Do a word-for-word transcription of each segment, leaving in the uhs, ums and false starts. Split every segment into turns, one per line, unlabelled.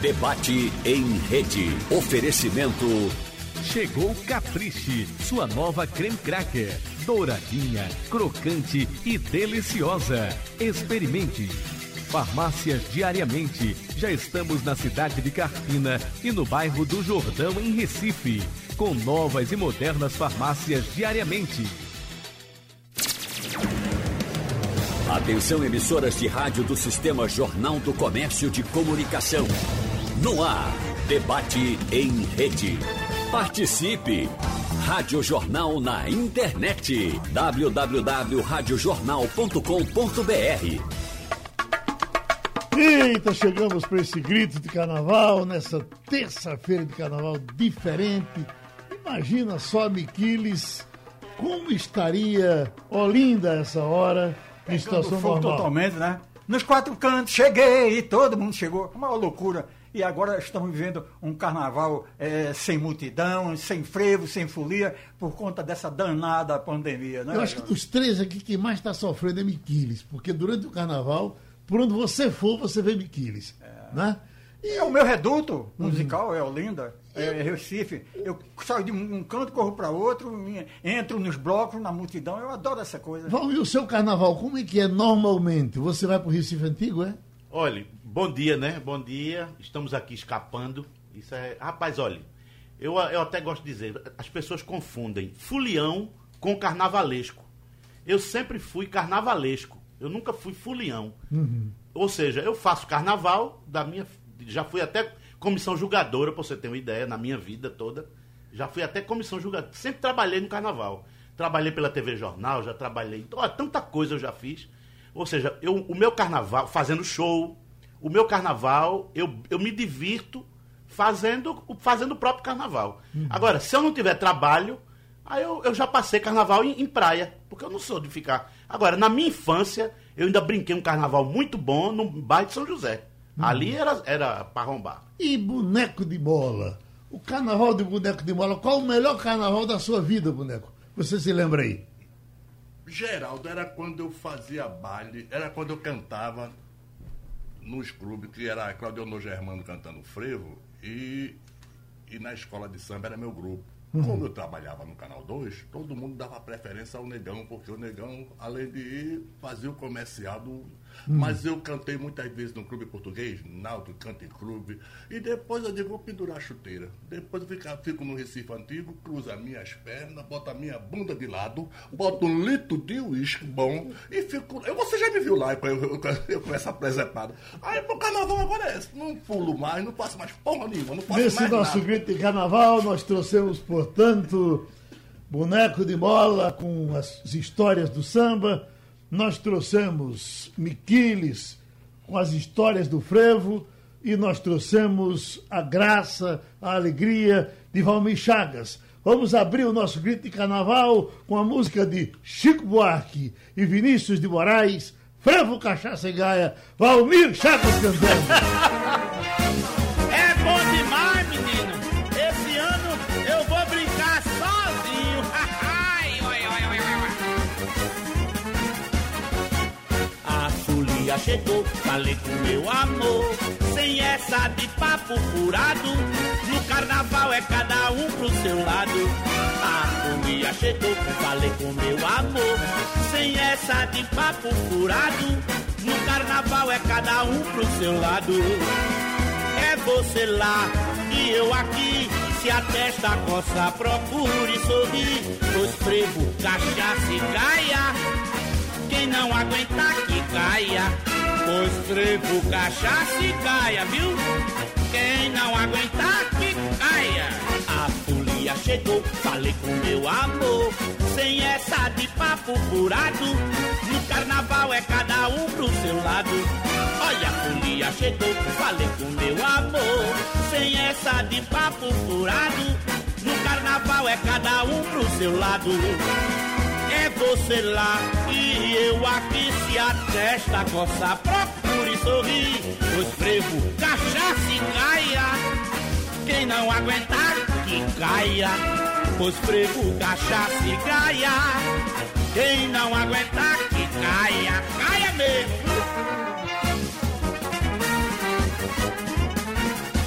Debate em rede. Oferecimento.
Chegou Capriche, sua nova creme cracker. Douradinha, crocante e deliciosa. Experimente. Farmácias Diariamente. Já estamos na cidade de Carpina e no bairro do Jordão, em Recife. Com novas e modernas farmácias Diariamente.
Atenção, emissoras de rádio do Sistema Jornal do Comércio de Comunicação. No ar, debate em rede. Participe! Rádio Jornal na internet. w w w ponto rádio jornal ponto com ponto b r.
Eita, chegamos para esse grito de carnaval, nessa terça-feira de carnaval diferente. Imagina só, Miquiles, como estaria Olinda essa hora, em situação normal.
Totalmente, né? Nos quatro cantos, cheguei, e todo mundo chegou. Uma loucura. E agora estamos vivendo um carnaval é, sem multidão, sem frevo, sem folia, por conta dessa danada pandemia, né?
Eu acho que dos três aqui, quem mais está sofrendo é Miquiles, porque durante o carnaval, por onde você for, você vê Miquiles, é. né?
E é o meu reduto musical, uhum. é Olinda, é Recife. Eu saio de um canto, corro para outro, entro nos blocos, na multidão, eu adoro essa coisa.
Vamos, e o seu carnaval, como é que é normalmente? Você vai para o Recife Antigo, é?
Olha, bom dia, né? Bom dia. Estamos aqui escapando. Isso é... Rapaz, olha, eu, eu até gosto de dizer, as pessoas confundem fulião com carnavalesco. Eu sempre fui carnavalesco. Eu nunca fui fulião. Uhum. Ou seja, eu faço carnaval da minha... Já fui até comissão julgadora, para você ter uma ideia, na minha vida toda. Já fui até comissão julgadora. Sempre trabalhei no carnaval. Trabalhei pela T V Jornal, já trabalhei... Olha, tanta coisa eu já fiz. Ou seja, eu, o meu carnaval, fazendo show, o meu carnaval, eu, eu me divirto fazendo, fazendo o próprio carnaval. Uhum. Agora, se eu não tiver trabalho, aí eu, eu já passei carnaval em, em praia, porque eu não sou de ficar... Agora, na minha infância, eu ainda brinquei um carnaval muito bom no bairro de São José. Uhum. Ali era, era para arrombar.
E boneco de bola? O carnaval de boneco de bola, qual o melhor carnaval da sua vida, boneco? Você se lembra aí?
Geraldo, era quando eu fazia baile, era quando eu cantava nos clubes, que era Claudio Germano cantando frevo, e, e na escola de samba era meu grupo. Uhum. Como eu trabalhava no Canal dois, todo mundo dava preferência ao Negão, porque o Negão, além de ir, fazia o comercial do... Uhum. Mas eu cantei muitas vezes no clube português, Náutico Canta em Clube, e depois eu digo, vou pendurar a chuteira. Depois eu fico, fico no Recife Antigo, cruzo as minhas pernas, boto a minha bunda de lado, boto um litro de uísque bom, e fico... Eu, você já me viu lá, eu, eu, eu, eu com essa presepada. Aí pro carnaval agora é esse, não pulo mais, não faço mais porra nenhuma, não faço
Nesse
mais
nosso
nada.
grito de carnaval, nós trouxemos, portanto, boneco de bola com as histórias do samba. Nós trouxemos Miquiles com as histórias do frevo e nós trouxemos a graça, a alegria de Valmir Chagas. Vamos abrir o nosso grito de carnaval com a música de Chico Buarque e Vinícius de Moraes, Frevo, Cachaça e Gaia, Valmir Chagas cantando.
É bom demais, menino. Esse ano eu vou brincar sozinho. A folia chegou, falei com meu amor, sem essa de papo furado. No carnaval é cada um pro seu lado. A folia chegou, falei com meu amor, sem essa de papo furado. No carnaval é cada um pro seu lado. É você lá e eu aqui, se a testa coça, procure sorrir, pois frevo, cachaça e gaia, quem não aguentar que caia. Pois frevo, cachaça e gaia, viu? Quem não aguentar que caia. A folia chegou, falei com meu amor, sem essa de papo furado. No carnaval é cada um pro seu lado. Olha, a folia chegou, falei com meu amor, sem essa de papo furado. No carnaval é cada um pro seu lado. É você lá e eu aqui, se a testa coça, procure sorrir, pois frevo, cachaça e gaia, quem não aguentar que caia. Pois frevo, cachaça e gaia, quem não aguentar que caia. Caia mesmo.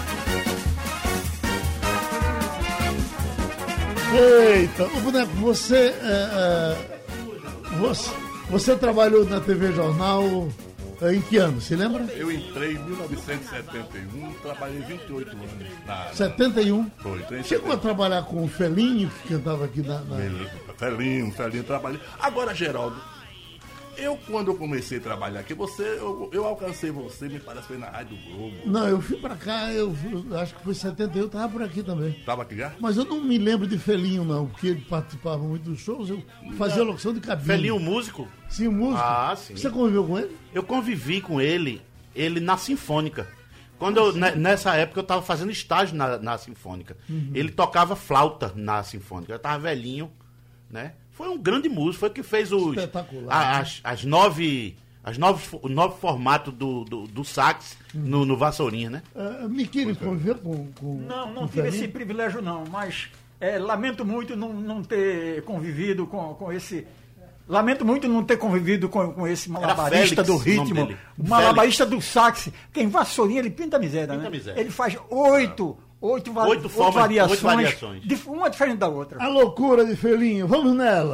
Eita, ô Boneco, você, é, é, você, você trabalhou na T V Jornal é, em que ano, se lembra?
Eu entrei em mil novecentos e setenta e um, trabalhei vinte e oito anos. Na,
setenta e um?
Foi, entrei em
Chegou a trabalhar com o Felinho, que cantava aqui na... na...
Felinho, Felinho, trabalhei. Agora, Geraldo, eu quando eu comecei a trabalhar aqui, você, eu, eu alcancei você, me parece que foi na Rádio Globo.
Não, eu fui pra cá, eu, eu acho que foi setenta e um, eu tava por aqui também.
Tava aqui já?
Mas eu não me lembro de Felinho, não, porque ele participava muito dos shows, eu fazia locução de cabine.
Felinho músico?
Sim, músico.
Ah, sim.
Você conviveu com ele?
Eu convivi com ele, ele na Sinfônica. Quando eu, ne- nessa época eu estava fazendo estágio na, na Sinfônica. Uhum. Ele tocava flauta na Sinfônica. Eu estava velhinho, né? Foi um grande músico, foi o que fez os, a, as, as nove, as nove, os nove formatos do, do, do sax uhum. no, no Vassourinha, né?
Uh, Miquele, conviveu com, com
Não, não
com
tive
Felinho?
esse privilégio não, mas é, lamento muito não, não ter convivido com, com esse... Lamento muito não ter convivido com, com esse malabarista
Félix,
do ritmo, o malabarista do sax, que em Vassourinha ele pinta miséria, pinta né?
Miséria.
Ele faz oito, oito, va-
oito, formas,
oito variações,
oito variações.
De, uma diferente da outra.
A loucura de Felinho, vamos nela!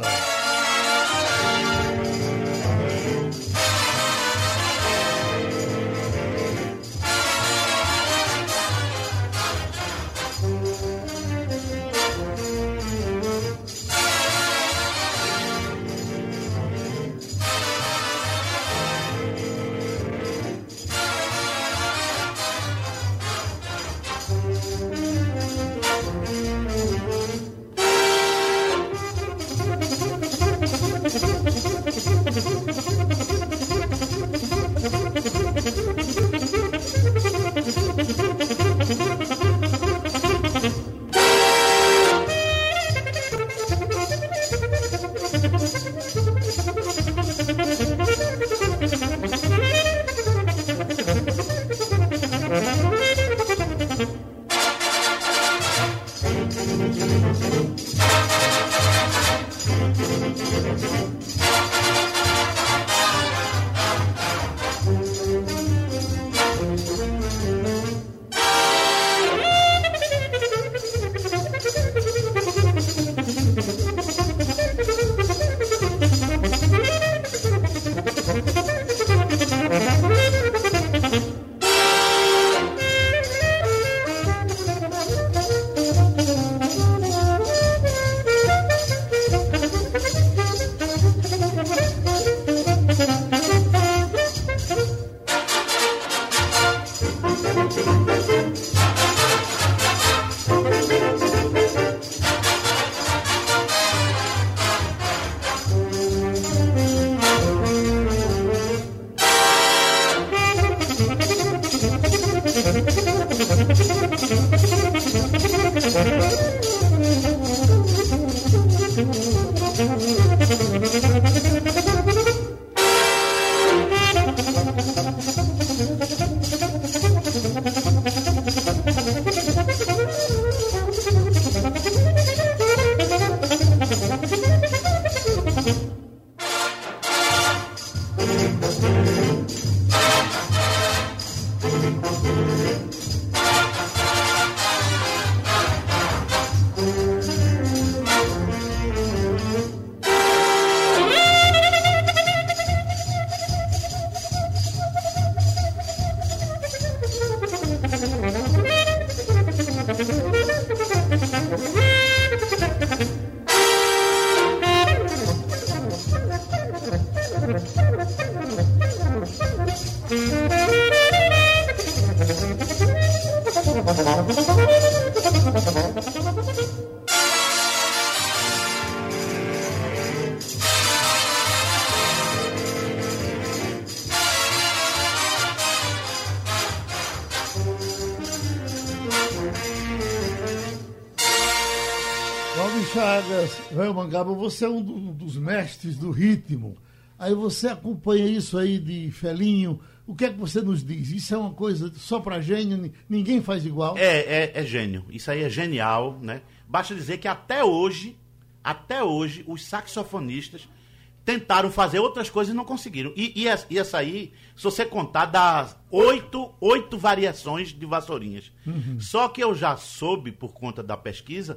Valdir Chagas, Velho Mangaba, você é um do- dos mestres do ritmo. Aí você acompanha isso aí de Felinho. O que é que você nos diz? Isso é uma coisa só pra gênio, ni- ninguém faz igual?
É, é, é gênio. Isso aí é genial, né? Basta dizer que até hoje, até hoje, os saxofonistas tentaram fazer outras coisas e não conseguiram. E, e, essa- e essa aí, se você contar, dá oito, oito variações de vassourinhas. Só que eu já soube, por conta da pesquisa,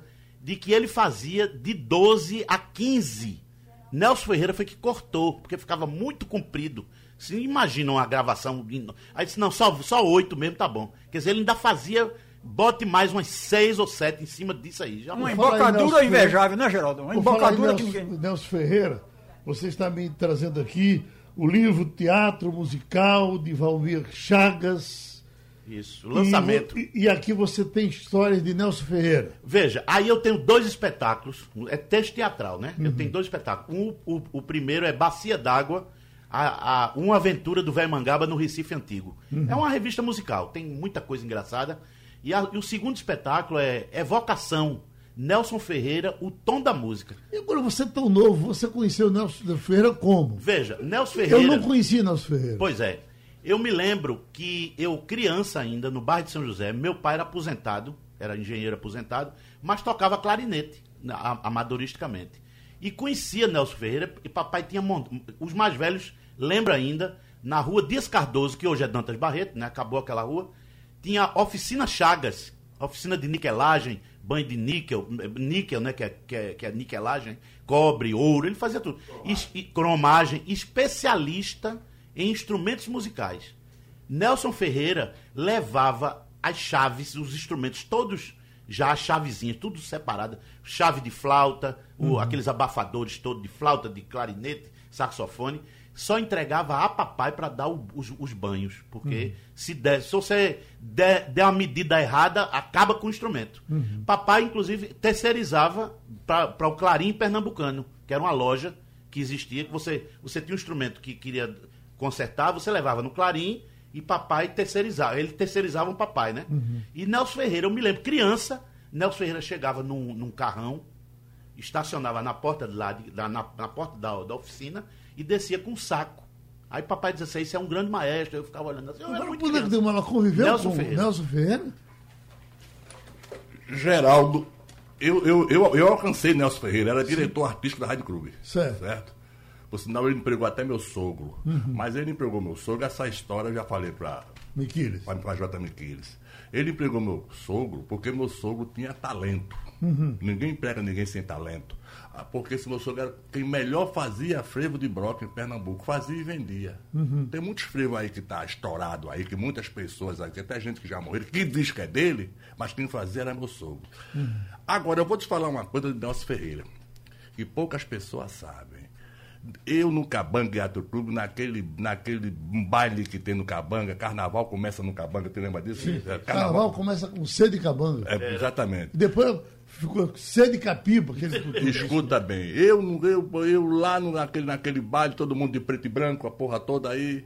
de que ele fazia de doze a quinze. Nelson Ferreira foi que cortou, porque ficava muito comprido. Se imagina uma gravação. Aí disse, não, só, só oito mesmo tá bom. Quer dizer, ele ainda fazia, bote mais umas seis ou sete em cima disso aí. Já
uma embocadura invejável, né, Geraldo? Uma embocadura que ninguém...
Nelson Ferreira, você está me trazendo aqui o livro Teatro Musical de Valmir Chagas.
Isso, lançamento.
E, e aqui você tem histórias de Nelson Ferreira.
Veja, aí eu tenho dois espetáculos, é texto teatral, né? Uhum. Eu tenho dois espetáculos. Um, o, o primeiro é Bacia d'Água, a, a, uma aventura do Velho Mangaba no Recife Antigo. Uhum. É uma revista musical, tem muita coisa engraçada. E, a, e o segundo espetáculo é Evocação, Nelson Ferreira, o tom da música.
E agora você é tão novo, você conheceu Nelson Ferreira como?
Veja, Nelson Ferreira...
Eu não conhecia Nelson Ferreira.
Pois é. Eu me lembro que eu, criança ainda, no bairro de São José, meu pai era aposentado, era engenheiro aposentado, mas tocava clarinete, amadoristicamente. E conhecia Nelson Ferreira, e papai tinha... Os mais velhos lembram ainda, na rua Dias Cardoso, que hoje é Dantas Barreto, né? Acabou aquela rua, tinha oficina Chagas, oficina de niquelagem, banho de níquel, níquel, né? Que é, que é, que é niquelagem, cobre, ouro, ele fazia tudo. E, e, cromagem, especialista em instrumentos musicais. Nelson Ferreira levava as chaves, os instrumentos todos, já as chavezinhas, tudo separado, chave de flauta, o, uhum. aqueles abafadores todos de flauta, de clarinete, saxofone, só entregava a papai para dar o, os, os banhos, porque uhum. se, der, se você der, der uma medida errada, acaba com o instrumento. Uhum. Papai, inclusive, terceirizava para o Clarim Pernambucano, que era uma loja que existia, que você, você tinha um instrumento que queria consertar, você levava no Clarim e papai terceirizava. Ele terceirizava o papai, né? Uhum. E Nelson Ferreira, eu me lembro, criança, Nelson Ferreira chegava num, num carrão, estacionava na porta, de lá, de, na, na porta da, da oficina e descia com um saco. Aí papai dizia assim, isso é um grande maestro. Eu ficava olhando assim, eu era muito criança.
Deu uma conviveu
Nelson
com
Ferreira.
Nelson Ferreira?
Geraldo, eu, eu, eu, eu alcancei Nelson Ferreira, era diretor artístico da Rádio Clube.
Certo.
Certo? Por sinal, ele empregou até meu sogro. Uhum. Mas ele empregou meu sogro, essa história eu já falei para
Miquiles.
Para J. Miquiles. Ele empregou meu sogro porque meu sogro tinha talento. Uhum. Ninguém emprega ninguém sem talento. Porque esse meu sogro era quem melhor fazia frevo de broca em Pernambuco. Fazia e vendia. Uhum. Tem muitos frevos aí que tá estourado aí, que muitas pessoas aí, até gente que já morreu, que diz que é dele, mas quem fazia era meu sogro. Uhum. Agora, eu vou te falar uma coisa de Nelson Ferreira, que poucas pessoas sabem. Eu no Cabanga Teatro Clube, naquele, naquele baile que tem no Cabanga, carnaval começa no Cabanga, tu lembra disso?
Sim. Carnaval, carnaval começa com C de Cabanga.
É, exatamente.
Depois ficou C de Capiba.
Escuta bem, eu, eu, eu lá no, naquele, naquele baile, todo mundo de preto e branco, a porra toda aí.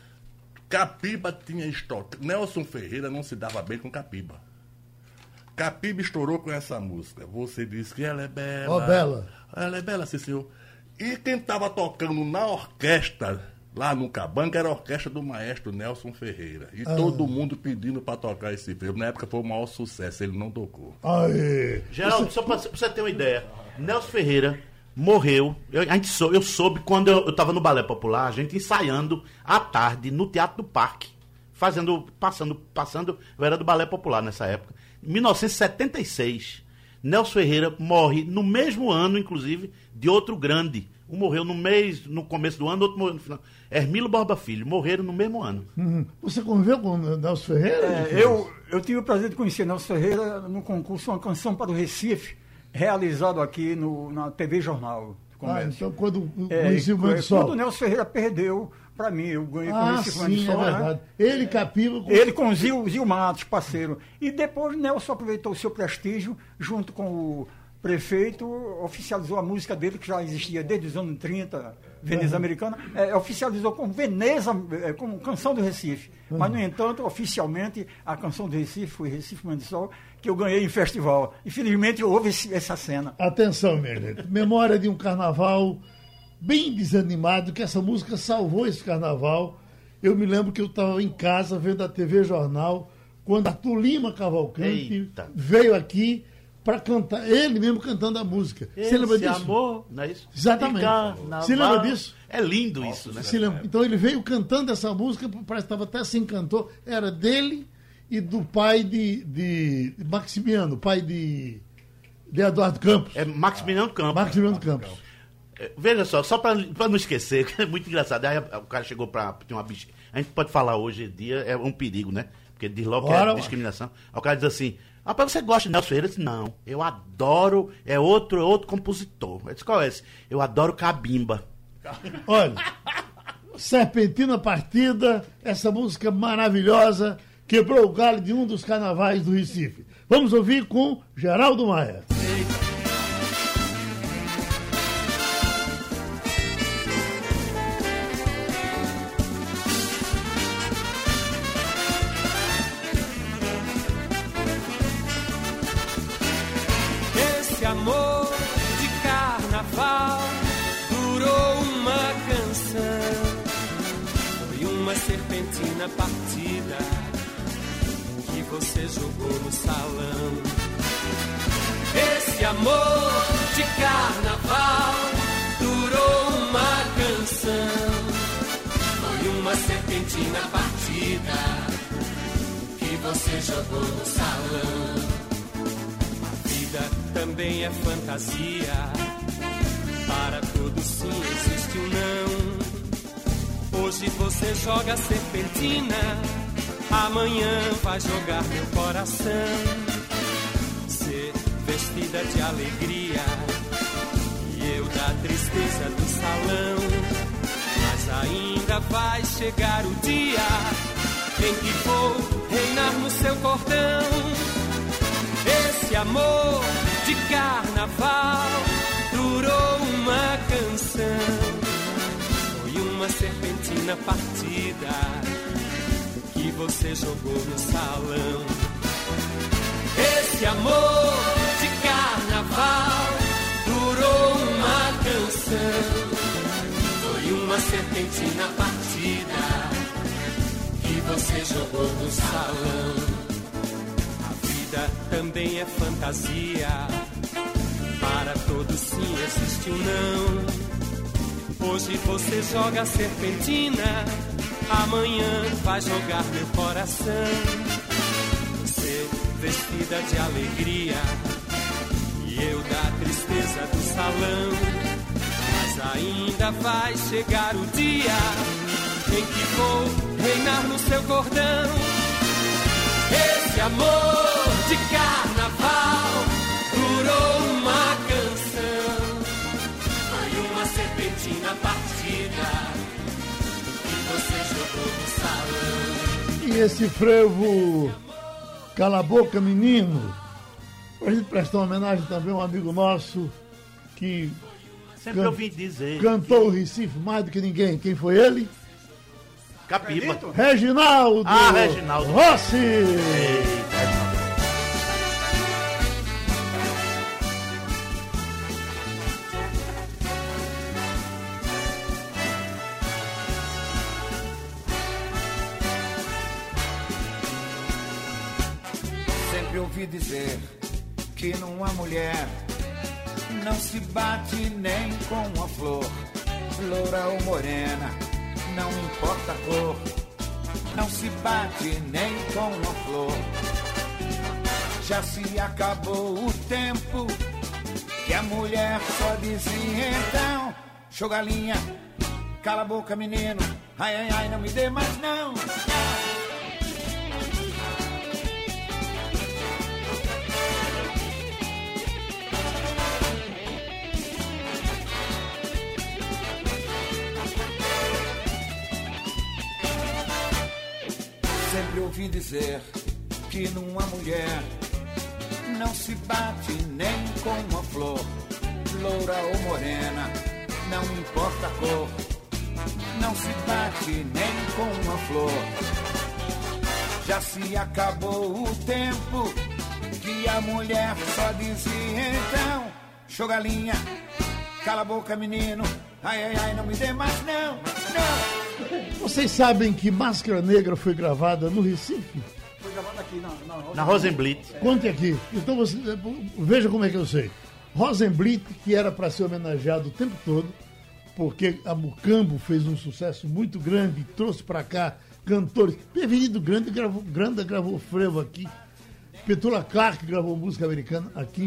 Capiba tinha estoque. Nelson Ferreira não se dava bem com Capiba. Capiba estourou com essa música. Você disse que ela é bela.
Ó, oh, bela.
Ela é bela, sim, senhor. E quem estava tocando na orquestra, lá no Cabanga, era a orquestra do maestro Nelson Ferreira. E ah. todo mundo pedindo para tocar esse frevo. Na época foi o maior sucesso, ele não tocou.
Aê.
Geraldo, você... só para você ter uma ideia, Nelson Ferreira morreu, eu, a gente sou, eu soube quando eu estava no Balé Popular, a gente ensaiando à tarde no Teatro do Parque, fazendo, passando, passando, eu era do Balé Popular nessa época. Em mil novecentos e setenta e seis, Nelson Ferreira morre no mesmo ano, inclusive, de outro grande. Um morreu no mês, no começo do ano, outro morreu no final. Hermílio Borba Filho, morreram no mesmo ano.
Uhum. Você conviveu com Nelson Ferreira?
É, eu, eu tive o prazer de conhecer Nelson Ferreira no concurso Uma Canção para o Recife, realizado aqui no, na T V Jornal.
Ah, então quando
é,
conheci o Mangue do Sol.
Quando o Nelson Ferreira perdeu, para mim, eu ganhei
ah,
com esse Mangue do
sim,
Sol.
É verdade.
Né?
Ele, Capiba... Com...
Ele com Zil, Zil Matos, parceiro. E depois Nelson aproveitou o seu prestígio, junto com o prefeito, oficializou a música dele, que já existia desde os anos trinta, Veneza uhum. Americana, é, oficializou como Veneza, é, como Canção do Recife. Uhum. Mas, no entanto, oficialmente, a Canção do Recife foi Recife Mangue do Sol, que eu ganhei em festival. Infelizmente, houve esse, essa cena.
Atenção, minha gente. Memória de um carnaval bem desanimado, que essa música salvou esse carnaval. Eu me lembro que eu estava em casa, vendo a T V Jornal, quando Arthur Lima Cavalcante Eita. veio aqui para cantar, ele mesmo cantando a música.
Esse Você lembra disso? Amor, não é isso?
Exatamente. Você lembra disso?
É lindo isso, né?
Lembra? Então ele veio cantando essa música, parece que estava até sem cantor, era dele e do pai de, de Maximiano, pai de, de Eduardo Campos.
É Maximiliano Campos.
Maximiliano Campos.
É, veja só, só para não esquecer, que é muito engraçado. Aí o cara chegou para ter uma bicha. A gente pode falar hoje em dia, é um perigo, né? Porque diz logo que
Ora,
é discriminação. Aí o cara diz assim: rapaz, você gosta de Nelson Ferreira? Eu disse, não, eu adoro, é outro, é outro compositor. Eu disse, qual é esse? Eu adoro Cabimba.
Olha, Serpentina Partida, essa música maravilhosa, quebrou o galho de um dos carnavais do Recife. Vamos ouvir com Geraldo Maia.
Esse amor de carnaval durou uma canção, foi uma serpentina partida que você jogou no salão. Esse amor de carnaval durou uma canção, foi uma serpentina partida que você jogou no salão. A vida também é fantasia, para todos sim existe um não. Hoje você joga serpentina, amanhã vai jogar meu coração. Ser vestida de alegria e eu da tristeza do salão. Mas ainda vai chegar o dia em que vou reinar no seu cordão. Esse amor de carnaval durou uma canção, foi uma serpentina partida que você jogou no salão. Esse amor de carnaval durou uma canção, foi uma serpentina partida que você jogou no salão. A vida também é fantasia, para todos sim existe um não. Hoje você joga serpentina, amanhã vai jogar meu coração. Você vestida de alegria e eu da tristeza do salão. Mas ainda vai chegar o dia em que vou reinar no seu cordão. Esse amor de carnaval durou uma canção, foi uma serpentina partida que você jogou no salão.
E esse frevo Cala a Boca Menino, pra gente prestar uma homenagem também a um amigo nosso que
Sempre
can...
ouvi dizer.
cantou o Recife mais do que ninguém. Quem foi ele?
Capiba.
Reginaldo!
Ah, Reginaldo.
Rossi!
Eita, Reginaldo.
Sempre ouvi dizer que numa mulher não se bate nem com a flor, loura ou morena, não importa a cor, não se bate nem com a flor. Já se acabou o tempo que a mulher só dizia então: show galinha, cala a boca menino, ai ai ai, não me dê mais não. Sempre ouvi dizer que numa mulher não se bate nem com uma flor, loura ou morena, não importa a cor, não se bate nem com uma flor. Já se acabou o tempo que a mulher só dizia então: show galinha, cala a boca menino, ai ai ai, não me dê mais não, não.
Vocês sabem que Máscara Negra foi gravada no Recife?
Foi gravado aqui na, na,
Na Rosenblit.
Conte aqui. Então você veja como é que eu sei. Rosenblit, que era para ser homenageado o tempo todo, porque a Mucambo fez um sucesso muito grande, trouxe para cá cantores. Pervenido Grande gravou, Granda gravou frevo aqui. Petula Clark gravou música americana aqui.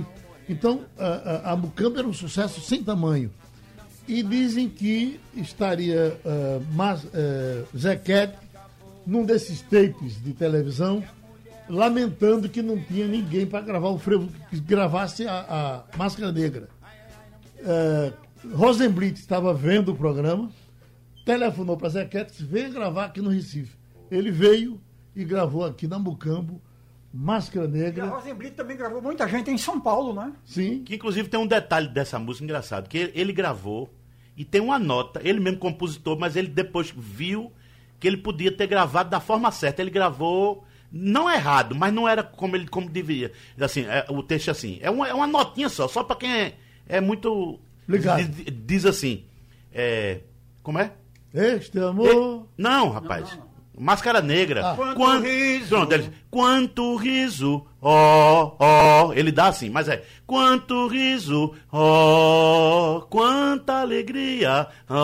Então, a, a, a Mucambo era um sucesso sem tamanho. E dizem que estaria uh, mas, uh, Zequete num desses tapes de televisão, lamentando que não tinha ninguém para gravar o frevo, que gravasse a, a Máscara Negra. Uh, Rosenblit estava vendo o programa, telefonou para Zequete e disse: venha gravar aqui no Recife. Ele veio e gravou aqui na Mucambo Máscara Negra.
E a Rosenblit também gravou muita gente em São Paulo, né?
Sim.
Que inclusive tem um detalhe dessa música engraçado, que ele, ele gravou e tem uma nota, ele mesmo compositor, mas ele depois viu que ele podia ter gravado da forma certa. Ele gravou, não errado, mas não era como ele como deveria. Assim, é, o texto é assim, é uma, é uma notinha só, só para quem é, é muito...
Ligado.
Diz, diz assim, é, como é?
Este amor...
E, não, rapaz. Não, não, não. Máscara Negra.
Ah.
Quanto
Quant...
riso.
Pronto, ele... Quanto riso, ó, oh, ó. Oh. Ele dá assim, mas é. Quanto riso, ó. Oh. Quanta alegria, ó.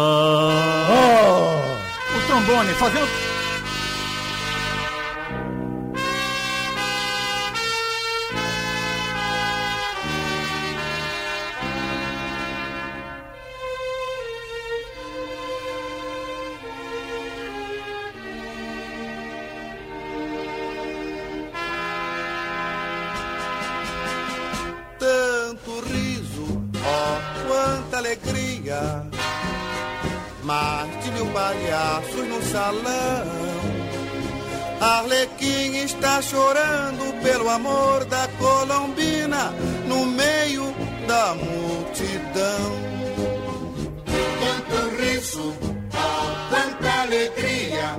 Oh.
O trombone, fazendo...
Alegria, mais de mil palhaços no salão. Arlequim está chorando pelo amor da Colombina no meio da multidão.
Quanto riso, oh, quanta alegria,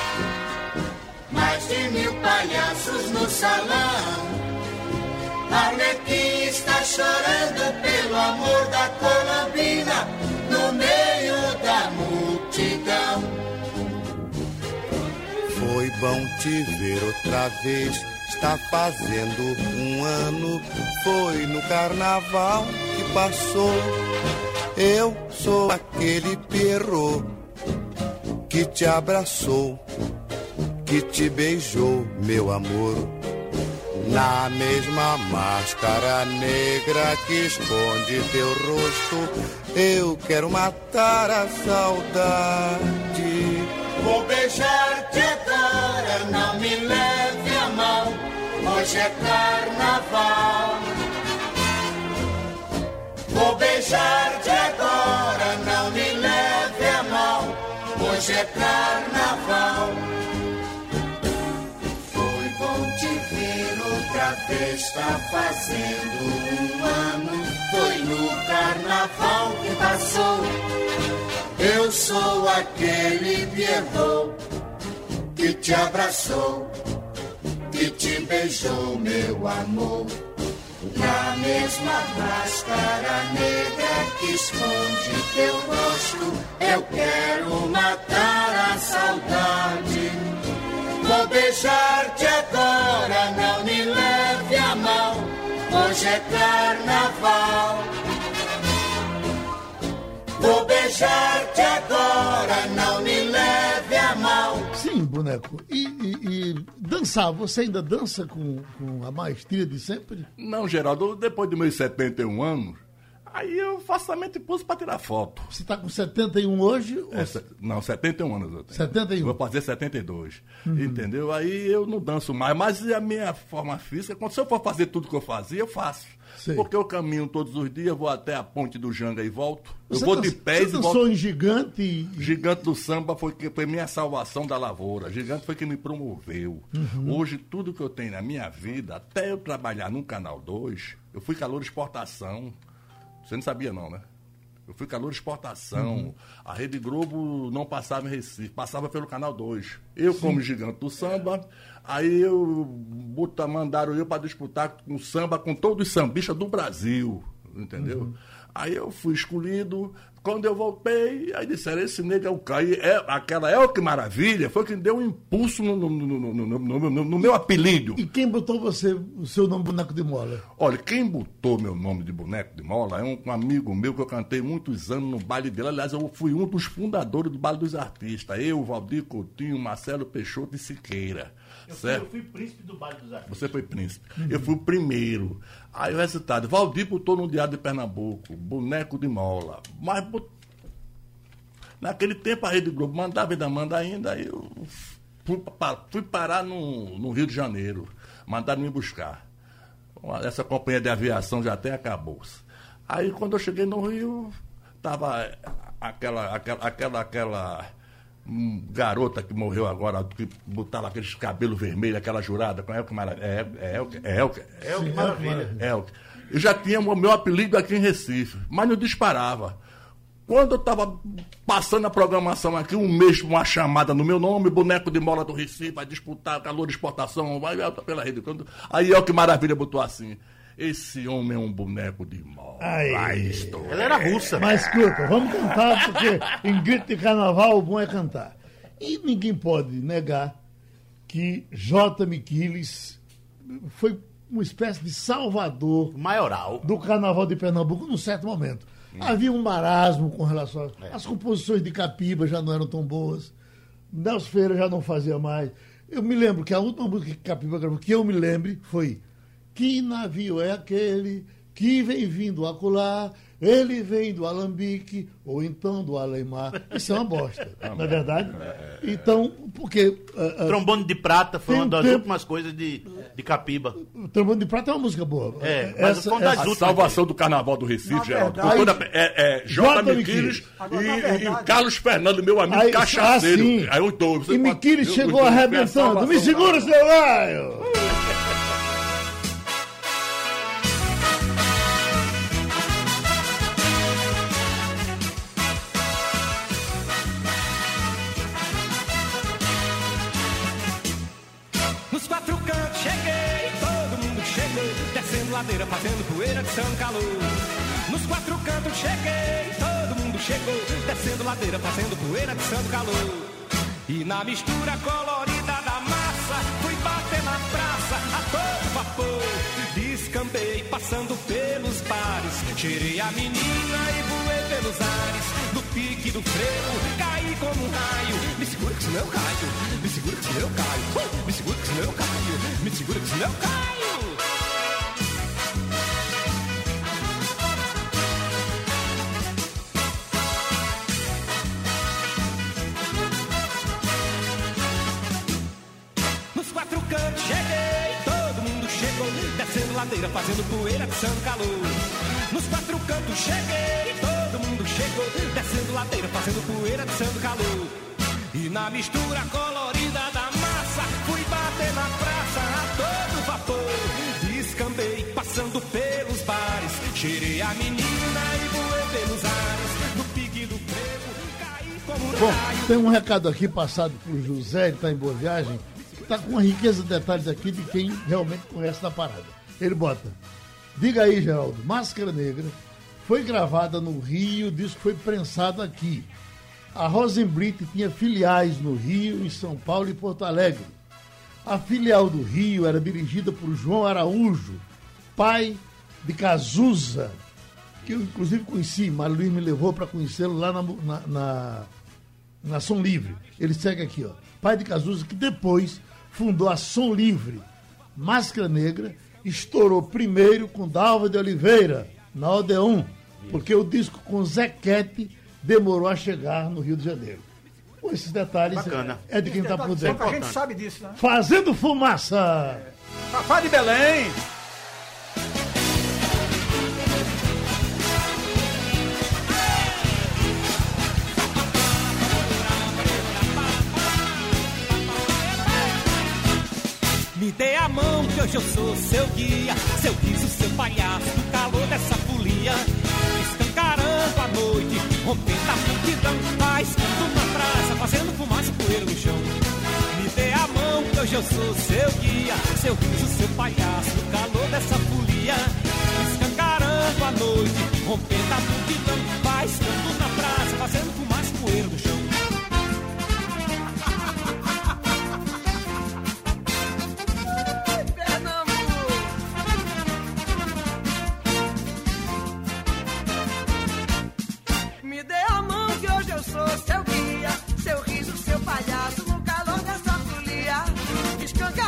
mais de mil palhaços no salão. Arlequim está chorando pelo amor da Colombina no meio da multidão.
Foi bom te ver outra vez, está fazendo um ano. Foi no carnaval que passou. Eu sou aquele Pierrot que te abraçou, que te beijou, meu amor. Na mesma máscara negra que esconde teu rosto, eu quero matar a saudade.
Vou beijar-te agora, não me leve a mão, hoje é carnaval. Vou beijar-te agora, não me leve a mão, hoje é carnaval. Outra vez está fazendo um ano, foi no carnaval que passou. Eu sou aquele Pierrot que te abraçou, que te beijou, meu amor. Na mesma máscara negra que esconde teu rosto, eu quero matar a saudade. Vou beijar-te agora, não me leve a mão, hoje é carnaval. Vou beijar-te agora, não me leve a mão.
Sim, boneco. E, e, e dançar, você ainda dança com, com a maestria de sempre?
Não, Geraldo, depois dos meus setenta e um anos, aí eu faço somente pulso para tirar foto.
Você está com setenta e um hoje?
É, ou... Não, setenta e um anos eu tenho.
setenta e um?
Vou fazer setenta e dois. Uhum. Entendeu? Aí eu não danço mais. Mas a minha forma física, quando se eu for fazer tudo que eu fazia, eu faço. Sei. Porque eu caminho todos os dias, vou até a ponte do Janga e volto.
Você
eu vou
dans...
de pés
você
e
volto.
volto.
Em Gigante? E...
Gigante do Samba foi, que, foi minha salvação da lavoura. Gigante foi quem me promoveu. Uhum. Hoje, tudo que eu tenho na minha vida, até eu trabalhar no Canal dois, eu fui calor de exportação. Você não sabia não, né? Eu fui calor de exportação. Uhum. A Rede Globo não passava em Recife, passava pelo Canal dois. Eu, Sim. como Gigante do Samba, aí eu buta, mandaram eu para disputar um samba com todos os sambistas do Brasil, entendeu? Uhum. Aí eu fui escolhido. Quando eu voltei, aí disseram, esse negro é o Caio. É, aquela é o que maravilha, foi quem deu um impulso no, no, no, no, no, no, no meu apelido.
E quem botou você, o seu nome Boneco de Mola?
Olha, quem botou meu nome de Boneco de Mola é um, um amigo meu que eu cantei muitos anos no baile dele. Aliás, eu fui um dos fundadores do Baile dos Artistas. Eu, Valdir Coutinho, Marcelo Peixoto e Siqueira.
Eu fui,
certo?
eu fui príncipe do baile dos artistas.
Você foi príncipe. Uhum. Eu fui o primeiro. Aí o resultado, Valdir botou no Diário de Pernambuco, boneco de mola. Mas bot... naquele tempo a Rede Globo mandava e ainda manda ainda, aí eu fui, fui parar no, no Rio de Janeiro. Mandaram me buscar. Essa companhia de aviação já até acabou. Aí quando eu cheguei no Rio, tava aquela, aquela, aquela, aquela hum, garota que morreu agora, que botava aqueles cabelos vermelhos, aquela jurada, com Elke Maravilha. É, é Elke, é Elke.
É Elke Maravilha.
Elke. Eu já tinha o meu apelido aqui em Recife, mas não disparava. Quando eu estava passando a programação aqui, um mês uma chamada no meu nome, boneco de mola do Recife, vai disputar calor de exportação, vai pela rede. Aí Elke Maravilha botou assim: esse homem é um boneco de mola.
Aí.
Aí estou.
Ela era russa.
Mas escuta, vamos cantar, porque em grito de carnaval o bom é cantar. E ninguém pode negar que J. Miquiles foi uma espécie de salvador
maioral
do carnaval de Pernambuco num certo momento. Hum. Havia um marasmo com relação às é. composições de Capiba, já não eram tão boas. Nelson Ferreira já não fazia mais. Eu me lembro que a última música que Capiba gravou, que eu me lembre, foi: que navio é aquele que vem vindo acolá? Ele vem do Alambique ou então do Alemar. Isso é uma bosta, não é verdade? Então, porque... Uh, uh,
Trombone de Prata foi uma das tempo... últimas coisas de, de Capiba.
O Trombone de Prata é uma música boa.
É, mas
essa,
foi uma das
essa...
A salvação do Carnaval do Recife, Geraldo. Toda... É, é J. Miquiles e, e Carlos Fernando, meu amigo aí, cachaceiro.
Assim,
aí eu tô,
e Miquiles chegou arrebentando. Me segura, seu raio!
Ladeira fazendo poeira de São Calor. Nos quatro cantos cheguei, todo mundo chegou, descendo ladeira fazendo poeira de São Calor. E na mistura colorida da massa, fui bater na praça a todo vapor. Descambei passando pelos bares, cheirei a menina e voei pelos ares. No pique do frevo, caí como um raio. Me segura que senão eu caio, me segura que senão eu caio, uh, me segura que senão eu caio, me segura que senão eu caio. Cheguei, todo mundo chegou, descendo ladeira, fazendo poeira de São Calor. Nos quatro cantos cheguei, todo mundo chegou, descendo ladeira, fazendo poeira de São Calor. E na mistura colorida da massa, fui bater na praça a todo vapor. Descambei, passando pelos bares, cheirei a menina e voei pelos ares. No pique do frevo, caí como um
Bom,
raio.
tem um recado aqui passado por José, ele está em Boa Viagem. Está com uma riqueza de detalhes aqui de quem realmente conhece da parada. Ele bota: diga aí, Geraldo, Máscara Negra foi gravada no Rio, o disco foi prensado aqui. A Rosenblit tinha filiais no Rio, em São Paulo e Porto Alegre. A filial do Rio era dirigida por João Araújo, pai de Cazuza, que eu inclusive conheci, Mário Luiz me levou para conhecê-lo lá na, na, na, na Som Livre. Ele segue aqui, ó. Pai de Cazuza, que depois fundou a Som Livre. Máscara Negra estourou primeiro com Dalva de Oliveira, na Odeon, porque o disco com Zequete demorou a chegar no Rio de Janeiro. Com esses detalhes,
bacana.
É de quem está por dentro.
A gente sabe disso, né?
Fazendo Fumaça.
Fafá de Belém.
Me dê a mão que hoje eu sou seu guia, seu riso, seu palhaço, no calor dessa folia. Escancarando a noite, rompendo a multidão, paiscando na praça, fazendo fumaça e poeira no chão. Me dê a mão que hoje eu sou seu guia, seu riso, seu palhaço, no calor dessa folia. Escancarando a noite, rompendo a multidão, paiscando na praça, fazendo fumaça e poeira no chão.
Seu guia, seu riso, seu palhaço, no calor dessa folia. Escancar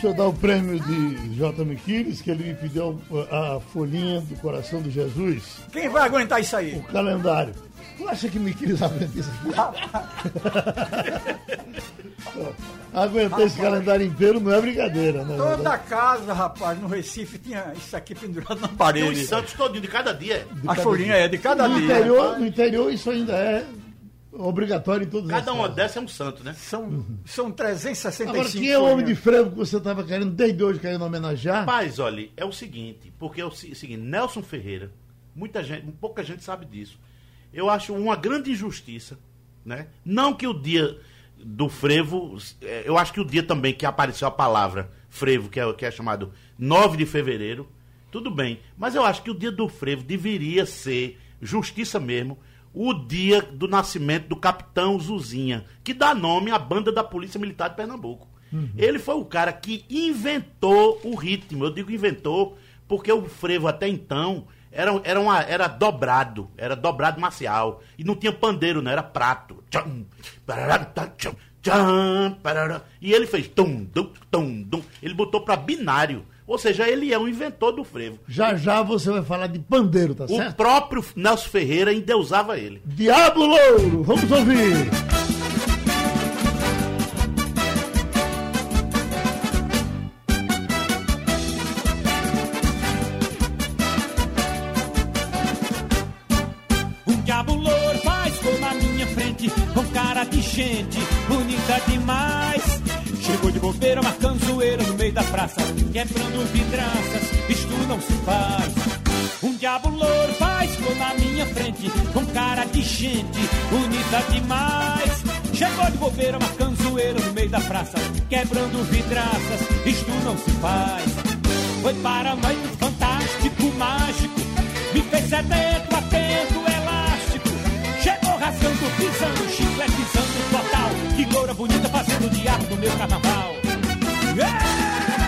Deixa eu dar o prêmio de J. Miquiles, que ele me pediu a folhinha do Coração de Jesus.
Quem vai aguentar isso aí?
O calendário. Tu acha que Miquiles aguenta isso aqui? Aguentar esse calendário inteiro não é brincadeira, né?
Toda casa, rapaz, no Recife tinha isso aqui pendurado na
Tem
parede.
os santos todinho de cada dia.
A folhinha é de cada
no
dia.
Interior, no interior isso ainda é obrigatório em todos os
Cada uma dessas é um santo, né?
São, são trezentos e sessenta e cinco
Agora, quem é o homem de
folhinhas.
frevo que você estava querendo desde hoje querendo homenagear?
Rapaz, olha, é o seguinte, porque é o se- seguinte, Nelson Ferreira, muita gente, pouca gente sabe disso. Eu acho uma grande injustiça, né? Não que o dia do frevo, eh, eu acho que o dia também que apareceu a palavra frevo, que é, que é chamado nove de fevereiro, tudo bem, mas eu acho que o dia do frevo deveria ser, justiça mesmo, o dia do nascimento do Capitão Zuzinha, que dá nome à banda da Polícia Militar de Pernambuco. Uhum. Ele foi o cara que inventou o ritmo. Eu digo inventou porque o frevo até então era, era, uma, era dobrado, era dobrado marcial. E não tinha pandeiro, não, era prato. Tcham, parará, tcham, tcham, parará. E ele fez tum, dum, tum, dum. Ele botou para binário. Ou seja, ele é um inventor do frevo.
Já já você vai falar de pandeiro, tá
O
certo?
próprio Nelson Ferreira endeusava ele.
Diabo Louro, vamos ouvir.
Um diabo louro faz gol na minha frente, com cara de gente bonita demais. Chegou de bobeira, marcando zoeira no meio da praça, quebrando vidraças, isto não se faz. Um diabo louro faz gol na minha frente, com cara de gente bonita demais. Chegou de bobeira, marcando zoeira no meio da praça, quebrando vidraças, isto não se faz. Foi paranoico, fantástico, mágico, me fez sedento, atento, elástico. Chegou rasgando, pisando, chicletizando o portal. Que loura bonita fazendo o diabo do meu carnaval. Yeah!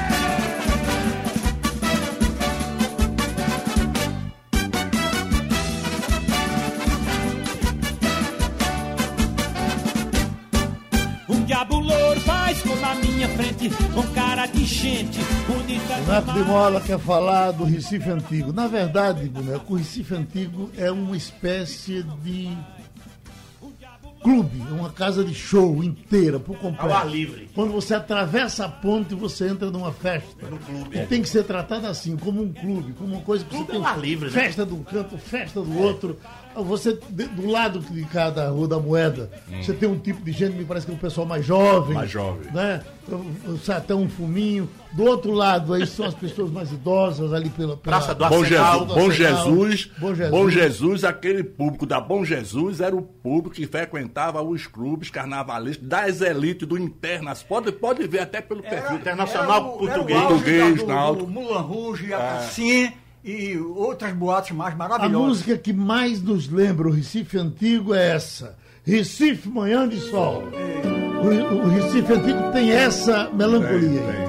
Um diabo louro faz gol na minha frente, com cara de gente bonita
Boneco de
demais.
Mola quer falar do Recife Antigo. Na verdade, Boneco, o Recife Antigo é uma espécie de clube, uma casa de show inteira, por completo.
Ao ar livre.
Quando você atravessa a ponte, você entra numa festa.
No clube.
E tem que ser tratado assim, como um clube, como uma coisa que
Clube
você tem
ao ar livre, né?
festa de um canto, festa do outro. Você, de- do lado de cada Rua da Moeda, você tem um tipo de gente, me parece que é um pessoal mais jovem.
Mais jovem.
Né? Até um fuminho. Do outro lado, aí são as pessoas mais idosas ali pela... pela
Praça do
Bom,
Arsenal.
Jesus, Bom, Jesus,
Bom Jesus.
Bom Jesus, aquele público da Bom Jesus era o público que frequentava os clubes carnavalistas das elites do Internas. Pode, pode ver até pelo perfil.
Internacional
Era o-
português.
era o auge
Português,
do,
náutico.
do Mulan Rouge, a Cassim e outras boates mais
A
maravilhosas.
música que mais nos lembra o Recife Antigo é essa. Recife Manhã de Sol. O, o Recife Antigo tem essa melancolia. aí.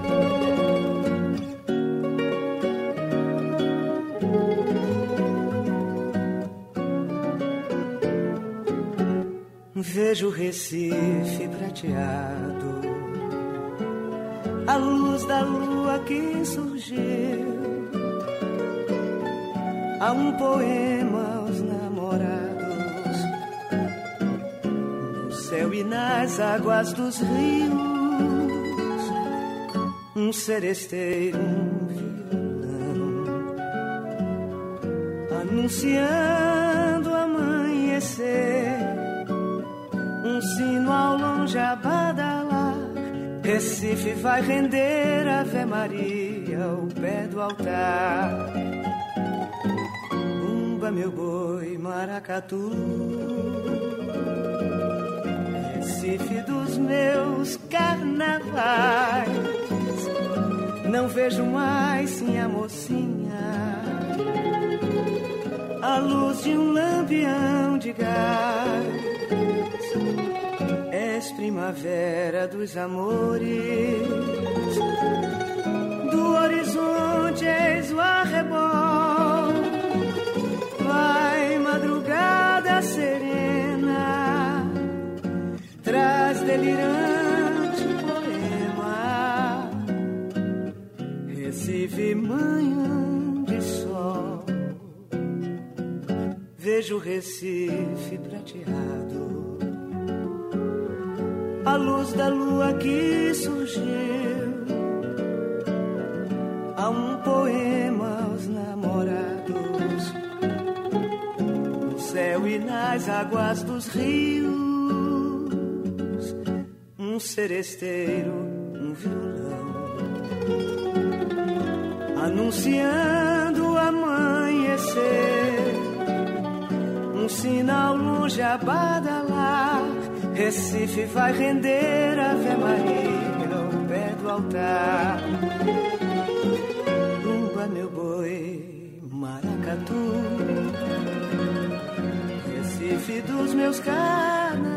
Vejo o Recife prateado, a luz da lua que surgiu. Há um poema aos namorados, no céu e nas águas dos rios. Um seresteiro, um violão, anunciando amanhecer. Um sino ao longe a badalar. Recife vai render Ave Maria ao pé do altar. Bumba meu boi, maracatu, Recife dos meus carnavais. Não vejo mais sim a mocinha, a luz de um lampião de gás. És primavera dos amores, do horizonte és o arrebol. Vai madrugada serena, traz delirante poema vejo Recife prateado, a luz da lua que surgiu, há um poema aos namorados, no céu e nas águas dos rios, um seresteiro, um violão, anunciando o amanhecer, um sinal longe a badalar. Recife vai render Ave Maria ao pé do altar. Rumba meu boi, maracatu, Recife dos meus carnavais.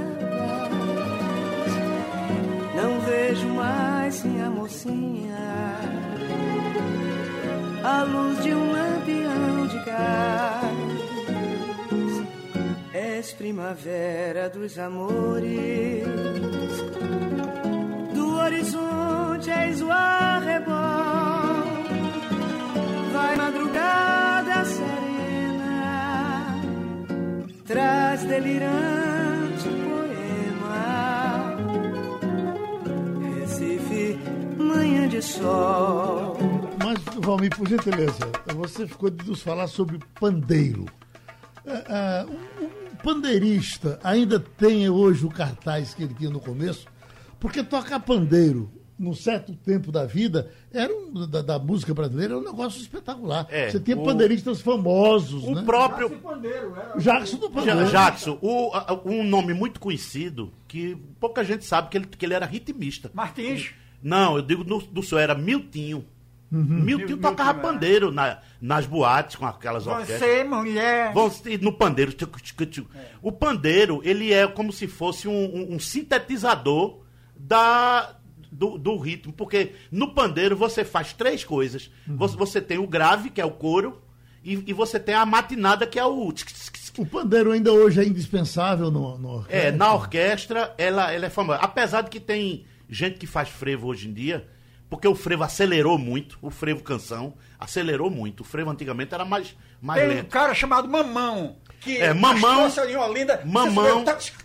Não vejo mais minha mocinha, a luz de um lampião de gás. És primavera dos amores, do horizonte és o arrebol. Vai madrugada serena, traz delirante poema. Recife, manhã de sol.
Mas, Valmir, por gentileza, você ficou de nos falar sobre pandeiro. Uh, uh, um pandeirista ainda tem hoje o cartaz que ele tinha no começo, porque tocar pandeiro num certo tempo da vida era um, da, da música brasileira era um negócio espetacular.
É,
você tinha
o,
pandeiristas famosos,
o
né?
próprio
o Jackson do Pandeiro.
Jackson, o, um nome muito conhecido que pouca gente sabe que ele, que ele era ritmista.
Martins.
Não, eu digo no, do senhor era Miltinho.
Uhum.
Miltinho
Mil,
tocava
Miltinho,
pandeiro na, nas boates com aquelas orquestras.
Você, mulher.
Você, no pandeiro. É. O pandeiro, ele é como se fosse um, um, um sintetizador da, do, do ritmo. Porque no pandeiro você faz três coisas. Uhum. Você, você tem o grave, que é o coro, e, e você tem a matinada, que é o...
O pandeiro ainda hoje é indispensável no, no orquestra.
É, na orquestra, ela, ela é famosa. Apesar de que tem gente que faz frevo hoje em dia... Porque o frevo acelerou muito, o frevo canção acelerou muito. O frevo antigamente era mais, mais
Tem
lento.
um cara chamado Mamão, que
é, Mamão,
em Olinda,
Mamão,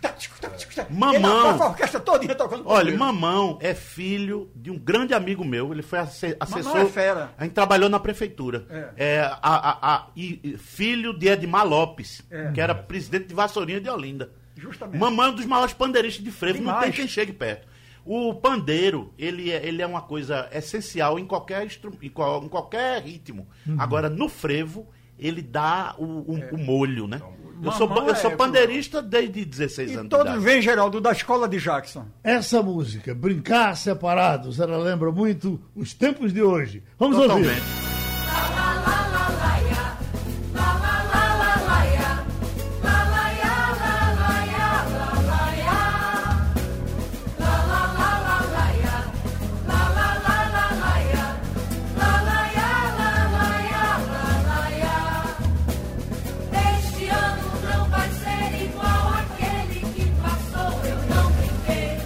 Mamão,
a orquestra todinha tocando.
Olha, Mamão é filho de um grande amigo meu, ele foi assessor,
Mamão é fera.
A gente trabalhou na prefeitura.
É.
É, a, a, a, e, filho de Edmar Lopes,
é.
que era presidente de Vassourinha de Olinda.
Justamente.
Mamão é um dos maiores pandeiristas de frevo,
Demais.
Não tem quem chegue perto. O pandeiro, ele é, ele é uma coisa essencial em qualquer, instru, em, qual, em qualquer ritmo. Uhum. Agora, no frevo, ele dá o, o, é. o molho, né? Eu sou, eu sou pandeirista desde dezesseis
e
anos
todos
de idade.
vêm, Geraldo, da escola de Jackson.
Essa música, Brincar Separados, ela lembra muito os tempos de hoje. Vamos
Totalmente.
ouvir.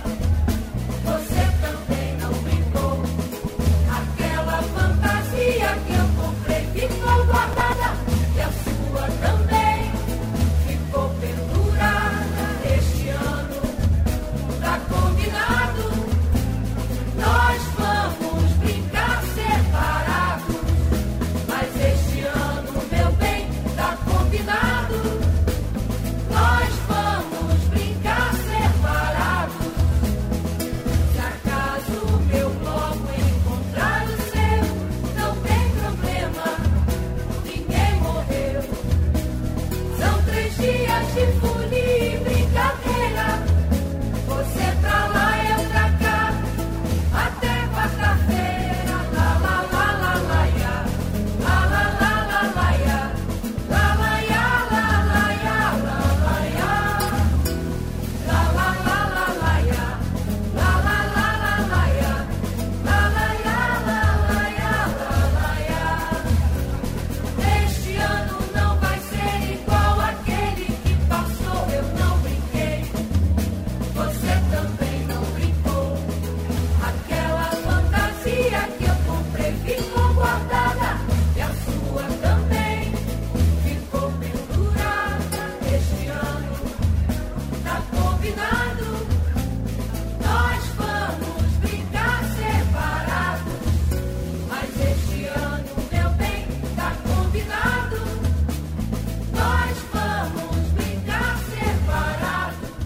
Aquela fantasia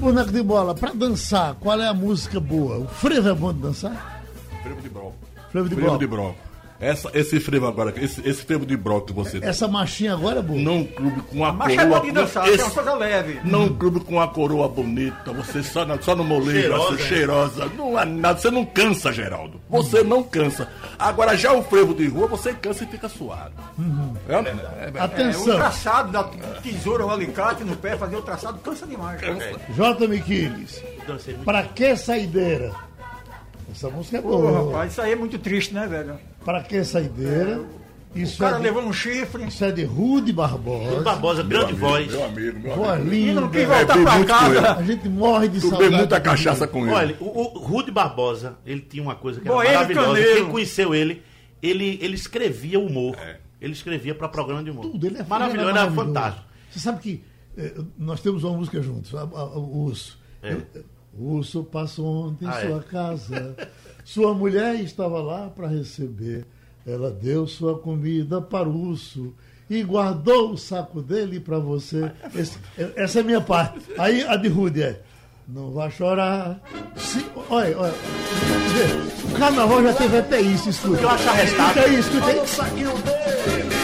Boneco de Bola, pra dançar, qual é a música boa? O frevo é bom de dançar?
Frevo de broco.
Frevo de
Frevo
bloco.
de broco. Essa, esse frevo agora, esse, esse frevo de broco que você
Essa marchinha agora é boa?
Não clube com a
Mas é
coroa...
bom de dançar,
esse-
é uma coisa leve.
Não clube com a coroa bonita, você só, na, só no molejo,
Cheirosa,
assim,
né?
cheirosa. Não há nada, você não cansa, Geraldo. Você não cansa. Agora, já o frevo de rua, você cansa e fica suado. É, né? É, é,
É, o
Atenção,
traçado da tesoura, o alicate no pé, fazer o traçado cansa demais.
J. Miquiles,
Dancei muito.
pra que saideira? Essa música é
Pô,
boa.
rapaz, isso aí é muito triste, né, velho?
Pra que saideira? Isso,
O cara
é de,
levou um chifre
isso é de Rude Barbosa.
Barbosa, grande
meu amigo,
voz.
Meu amigo, meu
Voz
amigo.
e não
linda.
quis voltar
bebi
pra
muito com ele.
casa.
A gente morre de
Tu
saudade.
bebe muita
do
cachaça com ele.
Olha, o, o Rude Barbosa, ele tinha uma coisa que era
Boêmio
maravilhosa.
Caneiro.
Quem conheceu ele, ele, ele escrevia humor.
É.
Ele escrevia para programa de humor.
Tudo, ele é
maravilhoso,
ele é
era
maravilhoso.
fantástico.
Você sabe que eh, nós temos uma música juntos, a- a- o Urso.
É.
Eu- O Urso passou ontem em
Ah, é.
sua casa. Sua mulher estava lá para receber. Ela deu sua comida para o urso e guardou o saco dele para você. Esse- essa é a minha parte. Aí a de Rude é: não vai chorar. Se, olha, olha. O carnaval já teve até isso, escuta.
Eu acho arrestado.
Escuta aí, escuta aí.
Olha o saquinho dele.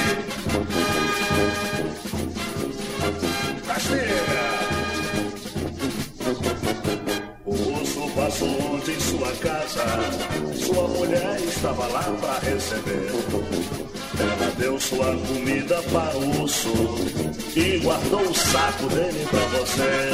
Castiga. O urso passou ontem em sua casa. Sua mulher estava lá para receber. Ela deu sua comida para o urso e guardou o saco dele para você.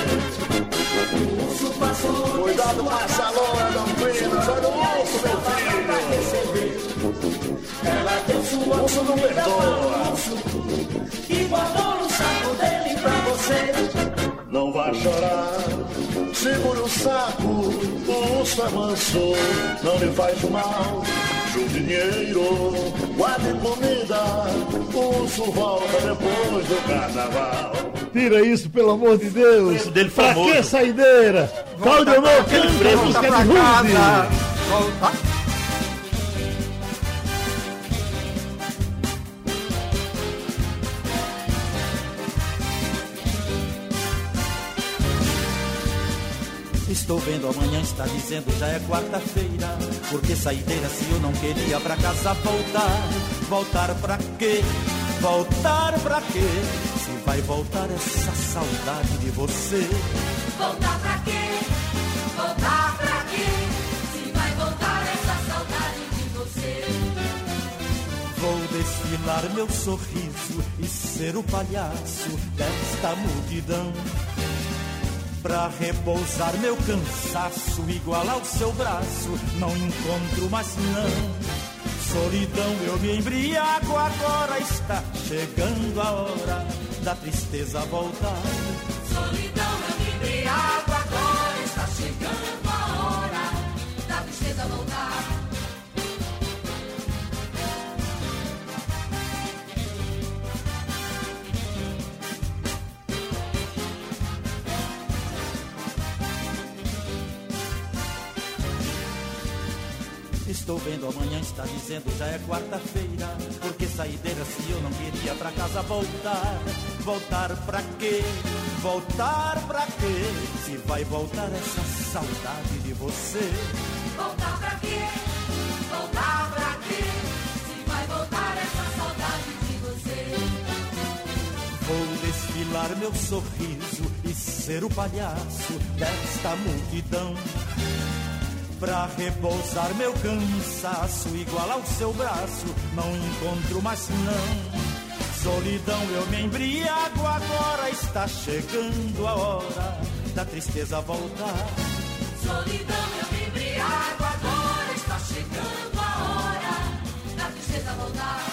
Cuidado com essa loura, Dampinas. Olha o urso, meu filho.
Ela deu sua
Urso não perdoa.
e guardou no saco dele pra você.
Não vai chorar, segure o saco, o urso é manso, não lhe faz mal. Junte dinheiro, guarde comida, o urso volta depois do carnaval.
Tira isso, pelo amor de Deus.
Esse dele
Pra
famoso.
que saideira? Cláudio Amor,
Aquele
canta a
frevo
música
pra
de
casa.
Rude.
Volta.
Estou vendo amanhã, está dizendo já é quarta-feira. Porque saideira se eu não queria pra casa voltar? Voltar pra quê? Voltar pra quê? Se vai voltar essa saudade de você.
Voltar pra quê? Voltar pra quê? Se vai voltar essa saudade de você.
Vou desfilar meu sorriso e ser o palhaço desta multidão. Pra repousar meu cansaço, igual ao seu braço, não encontro mais não. Solidão eu me embriago, agora está chegando a hora da tristeza voltar.
Solidão eu me embriago, agora está chegando a hora da tristeza voltar.
Estou vendo amanhã, está dizendo já é quarta-feira. Porque saideira se eu não queria pra casa voltar? Voltar pra quê? Voltar pra quê? Se vai voltar essa saudade de você.
Voltar pra quê? Voltar pra quê? Se vai voltar essa saudade de você.
Vou desfilar meu sorriso e ser o palhaço desta multidão. Pra repousar meu cansaço, igual ao seu braço, não encontro mais não. Solidão eu me embriago, agora está chegando a hora da tristeza voltar.
Solidão eu me embriago, agora está chegando a hora da tristeza voltar.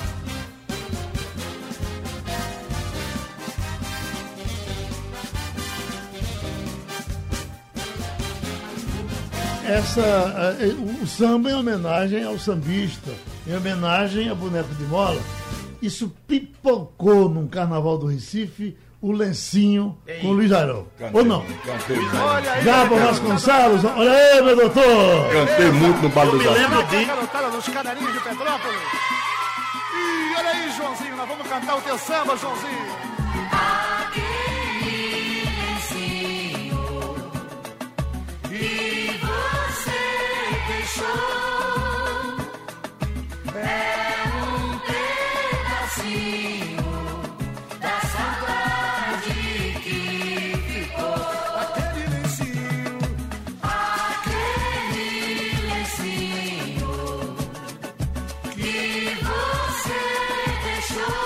Essa, eh, o samba em homenagem ao sambista, em homenagem a Boneco de Mola. Isso pipocou num carnaval do Recife, o lencinho com o Luiz Jairão. Ou não?
Cantei,
Gabo Vasconcelos, olha aí, meu doutor!
cantei muito no Bar do
Eu me
Jairão.
lembro de...
Garotada dos Canarinhos de Petrópolis. E olha aí, Joãozinho, nós vamos cantar o teu samba, Joãozinho.
Aquele lencinho deixou é um pedacinho da saudade que ficou.
Aquele lencinho,
aquele lencinho que você deixou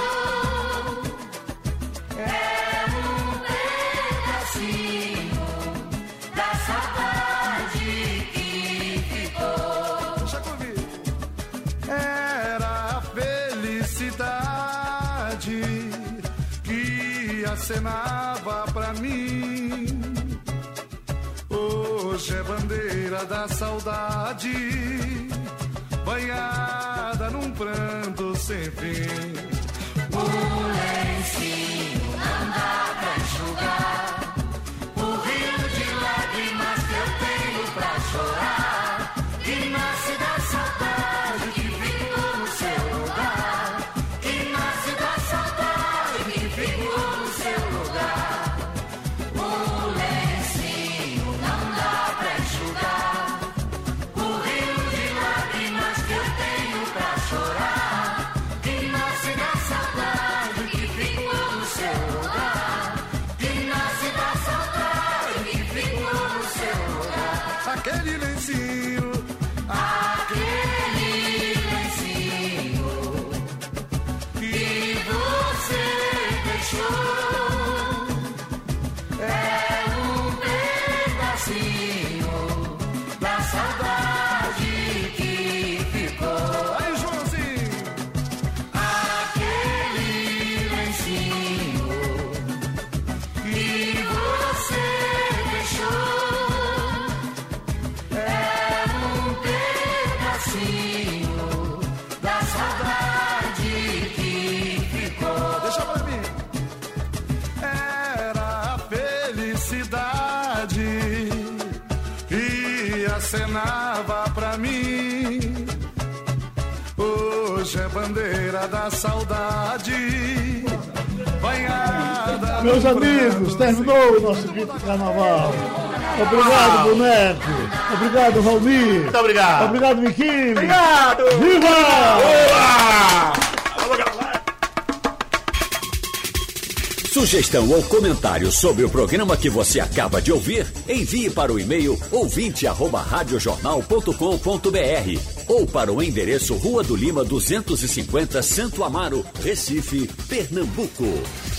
é um pedacinho da saudade que ficou.
deixa comigo. Era a felicidade que acenava pra mim. Hoje é bandeira da saudade, banhada num pranto sem fim.
O lencinho não dá pra enxugar o rio de lágrimas que eu tenho pra chorar, que nasce da saudade que ficou no seu lugar, que nasce da saudade que ficou no seu lugar. O lencinho não dá pra enxugar o rio de lágrimas que eu tenho pra chorar, que nasce da saudade que ficou no seu lugar, que nasce da saudade que ficou no seu lugar.
Aquele lencinho,
Aquele lencinho que você deixou é um pedacinho da saudade que ficou.
aí Joãozinho,
Aquele lencinho que você deixou é um pedacinho da saudade que ficou.
deixa pra mim. Era a felicidade que acenava pra mim. Hoje é bandeira da saudade, banhada.
Meus
num
amigos,
pranto
terminou o nosso grito de carnaval. Obrigado, boneco. Obrigado, Valmir.
Muito obrigado.
Obrigado, Miquinho.
Obrigado.
Viva!
Sugestão ou comentário sobre o programa que você acaba de ouvir, envie para o e-mail ouvinte arroba radiojornal ponto com ponto br ou para o endereço Rua do Lima duzentos e cinquenta, Santo Amaro, Recife, Pernambuco.